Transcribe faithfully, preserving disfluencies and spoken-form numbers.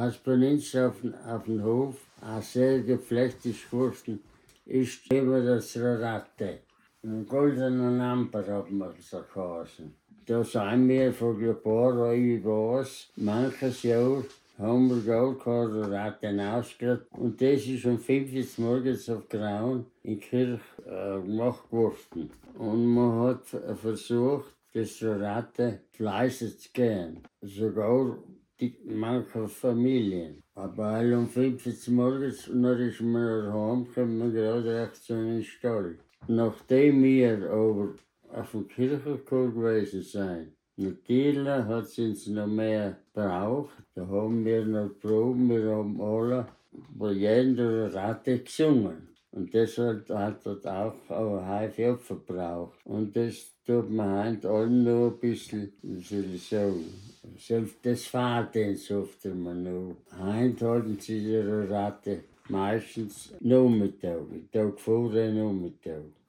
Was bei uns auf, den- auf dem Hof auch sehr gepflegt geworden ist, immer das Ratte. Ein goldener Namper hat man so geheißen. Da sind wir vor ein paar Jahren, ich weiß, manches Jahr haben wir Gold gehabt, Ratten ausgerührt. Und das ist um fünf Uhr morgens auf Grauen in die Kirche äh, gemacht worden. Und man hat v- versucht, das Ratten fleißig zu gehen. Sogar die manche Familien. Aber alle um fünf Uhr morgens, und dann ist man nach Hause gekommen, gerade recht zu einem Stall. Nachdem wir aber auf dem Kirchenchor gewesen sind, natürlich hat es uns noch mehr gebraucht. Da haben wir noch Proben, wir haben alle bei jeder Ratte gesungen. Und das hat, hat dort auch ein Haufen verbraucht. Und das tut man heute allen noch ein bisschen, wie soll ich sagen, selbst das Fahrdienst oft man noch. Heute halten sie ihre Ratte meistens Nachmittag, Tag vorher Nachmittag.